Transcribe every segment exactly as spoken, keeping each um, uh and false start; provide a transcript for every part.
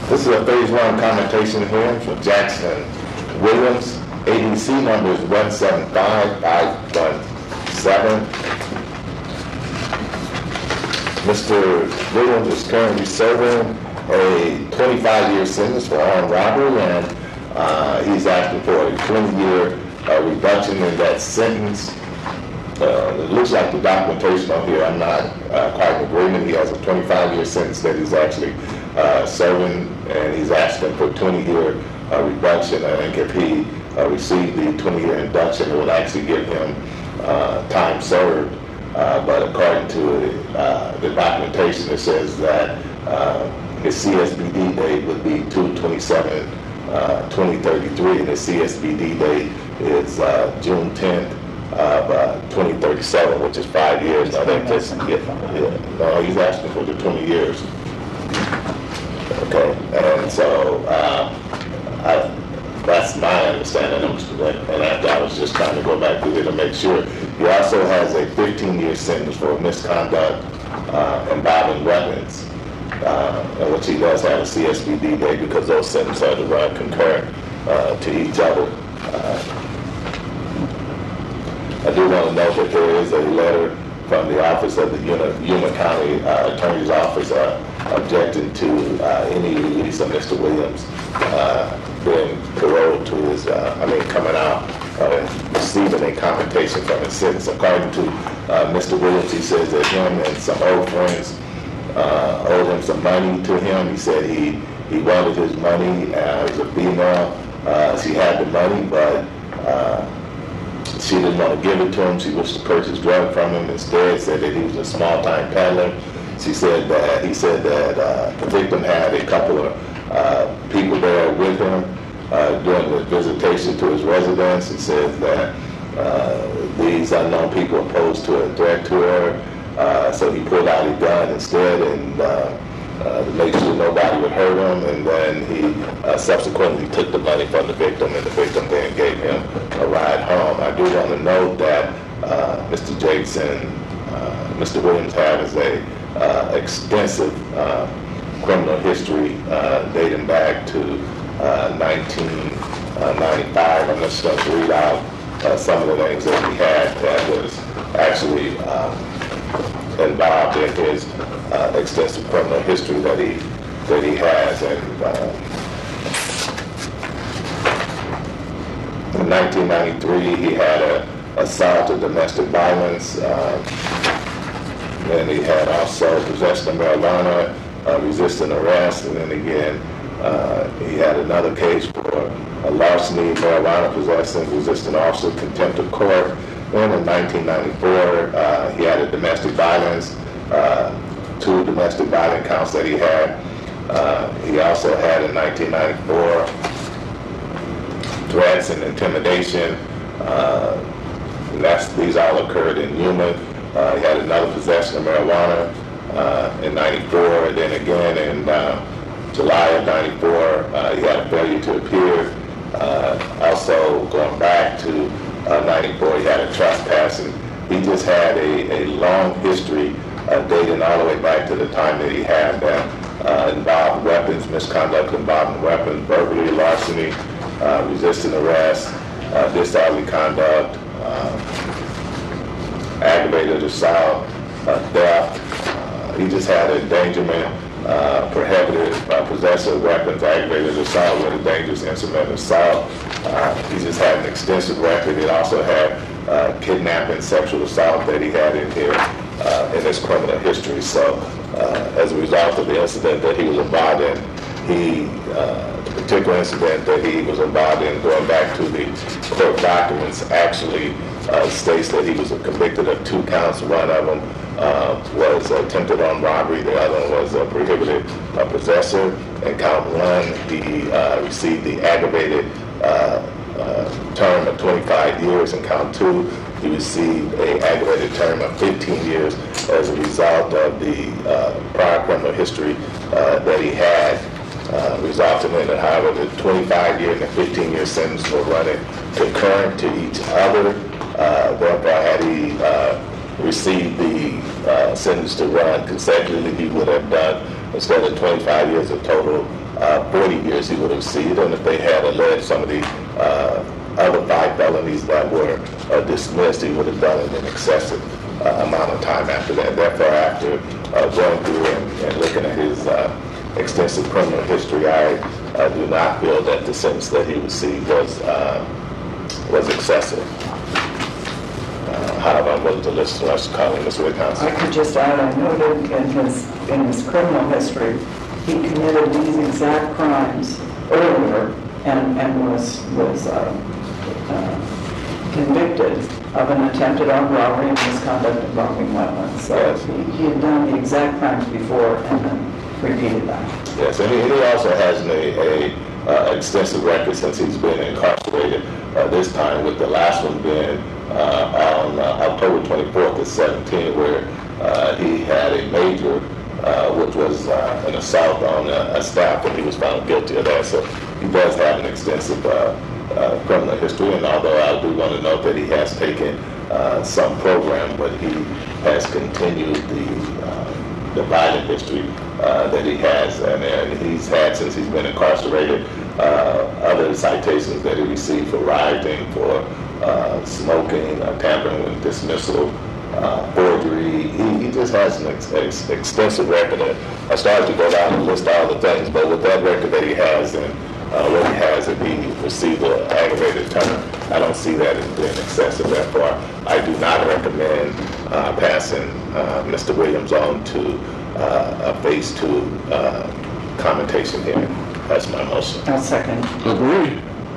This is a phase one commutation hearing for Jackson Williams. A D C number is one seven five five one seven. Mister Williams is currently serving a twenty-five year sentence for armed robbery, and uh, he's asking for a twenty year uh, reduction in that sentence. Uh, it looks like the documentation on here, I'm not uh, quite in agreement. He has a twenty-five year sentence that he's actually uh, serving, and he's asking for a twenty year uh, reduction. I think if he uh, received the twenty year induction, it would actually give him uh, time served. Uh, but according to uh, the documentation, it says that uh, his C S B D date would be two twenty-seven twenty thirty-three, and his C S B D date is uh, June tenth of uh, twenty thirty-seven, which is five years. I think that's, yeah, yeah, no, he's asking for the twenty years. Okay, and so uh, I, that's my understanding, and after I was just trying to go back through it to make sure. He also has a fifteen year sentence for misconduct uh, involving weapons, uh, in which he does have a C S B D date because those sentences are to run concurrent uh, to each other. Uh, I do want to note that there is a letter from the office of the Yuma County uh, Attorney's Office uh, objecting to uh, any release of Mister Williams uh, being paroled to his, uh, I mean, coming out uh, and receiving a commutation from his sentence. According to uh, Mister Williams, he says that him and some old friends uh, owed him some money to him. He said he, he wanted his money uh, as a female. Uh, she had the money, but uh, she didn't want to give it to him. She wished to purchase drugs from him. Instead, said that he was a small-time peddler. She said that he said that uh, the victim had a couple of uh, people there with him uh, during the visitation to his residence. He said that uh, these unknown people posed to a threat to her, uh, so he pulled out a gun instead and uh, uh, to make sure nobody would hurt him. And then he uh, subsequently took the money from the victim, and the victim then gave him a ride home. I do want to note that uh, Mister Jackson, uh, Mister Williams has a uh, extensive uh, criminal history uh, dating back to uh, nineteen ninety-five. I'm just going to read out uh, some of the things that he had that was actually uh, involved in his uh, extensive criminal history that he that he has. And uh, in nineteen ninety-three, he had a assault of domestic violence. Uh, and he had also possession of marijuana, uh, resisting arrest, and then again, uh, he had another case for a larceny, marijuana possession, resisting officer, contempt of court. Then in nineteen ninety-four, uh, he had a domestic violence, uh, two domestic violence counts that he had. Uh, he also had in nineteen ninety-four threats and intimidation. Uh, and that's, these all occurred in Yuma. Uh, he had another possession of marijuana uh, in ninety-four, and then again in uh, July of ninety-four, uh, he had a failure to appear. Uh, also, going back to uh, ninety-four, he had a trespassing. He just had a, a long history uh, dating all the way back to the time that he had that uh, involved weapons, misconduct involving weapons, burglary, larceny, uh, resisting arrest, uh, disorderly conduct, uh, aggravated assault, uh, theft. Uh, he just had endangerment, uh, prohibited uh, possession of weapons, aggravated assault with a dangerous instrument assault. Uh, he just had an extensive record. He also had uh, kidnapping, sexual assault that he had in here uh, in his criminal history. So uh, as a result of the incident that he was involved in, he, uh, the particular incident that he was involved in, going back to the court documents, actually Uh, states that he was convicted of two counts. One of them uh, was attempted armed robbery. The other one was a prohibited uh, possessor. In count one, he uh, received the aggravated uh, uh, term of twenty-five years. In count two, he received a aggravated term of fifteen years as a result of the uh, prior criminal history uh, that he had, uh, resulting in, however, the twenty-five year and the fifteen year sentence were running concurrent to each other. Uh, therefore, had he uh, received the uh, sentence to run consecutively, he would have done, instead of twenty-five years, a total uh, forty years he would have received, and if they had alleged some of the uh, other five felonies that were uh, dismissed, he would have done it in excessive uh, amount of time after that. Therefore, after uh, going through and, and looking at his uh, extensive criminal history, I uh, do not feel that the sentence that he received was uh, was excessive. Uh, however, I'm willing to listen to us calling Miz Rittenhouse. I could just add, I noted in his in his criminal history, he committed these exact crimes earlier and and was was uh, uh, convicted of an attempted armed robbery and misconduct involving weapons. So Yes. he, he had done the exact crimes before and then repeated that. Yes, and he, he also has an, a, a uh, extensive record since he's been incarcerated. Uh, this time, with the last one being uh, on uh, October twenty-fourth of seventeen, where uh, he had a major, uh, which was uh, an assault on a, a staff, and he was found guilty of that. So he does have an extensive uh, uh, criminal history, and although I do want to note that he has taken uh, some program, but he has continued the uh, the violent history uh, that he has, and, and he's had since he's been incarcerated. Uh, other citations that he received for rioting, for uh, smoking, uh, tampering with dismissal, uh, forgery. He, he just has an ex- ex- extensive record. I started to go down and list all the things, but with that record that he has and uh, what he has, if he received an aggravated term, I don't see that as being excessive. Therefore, I do not recommend uh, passing uh, Mister Williams on to uh, a phase two uh, commutation hearing. That's my motion. I'll second. Agree.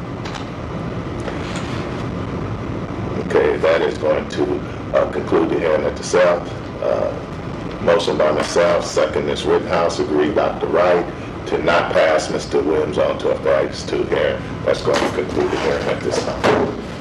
Okay, that is going to uh, conclude the hearing at the South. Uh, motion by myself, second Miz Rittenhouse, agreed Doctor Wright, to not pass Mister Williams on to a phase two hearing. That's going to conclude the hearing at this time.